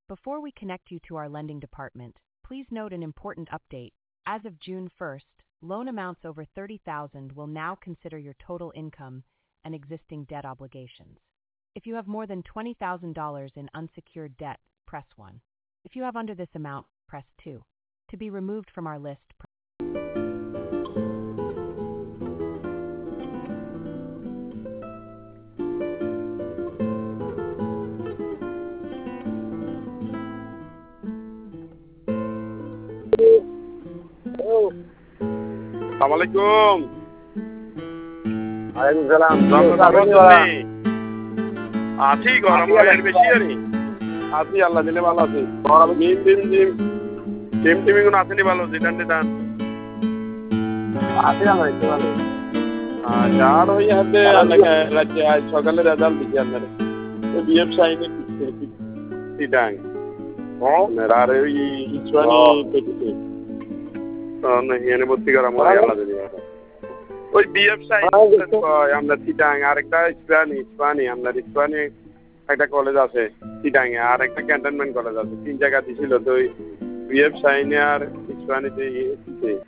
Before we connect you to our lending department, please note an important update. As of June 1st, loan amounts over $30,000 will now consider your total income and existing debt obligations. If you have more than $20,000 in unsecured debt, press 1. If you have under this amount, press 2. To be removed from our list, আসসালামাইকুম। ওয়ালাইকুম সালাম। আছি গরম এর বেশি আনি আছি আল্লাহ দিলে ভালো আছি। মিম টিম টিম টিম টিমি কোন আসেনি ভালো দিদান দিদান আছে আমার একটু ভালো। যার হই হাতে রাজ্যে আজ সকালে রেজাল্ট দিছি আপনারে তো বিএফ সাইনে সিটাং আর ওই ইসওয়ানি পেটিতে তো না হিয়ানে ভর্তি করা মনে আল্লাহ দিলে ওই বিএফ সাইন আমরা সিটাং আরেকটা ইসপানি আমরা ইসপানি একটা কলেজ আছে সিটাং এ আর একটা ক্যান্টনমেন্ট কলেজ আছে 3 জায়গা দিছিল তো ওই বিএফ সাইনে আর ইসপানিতে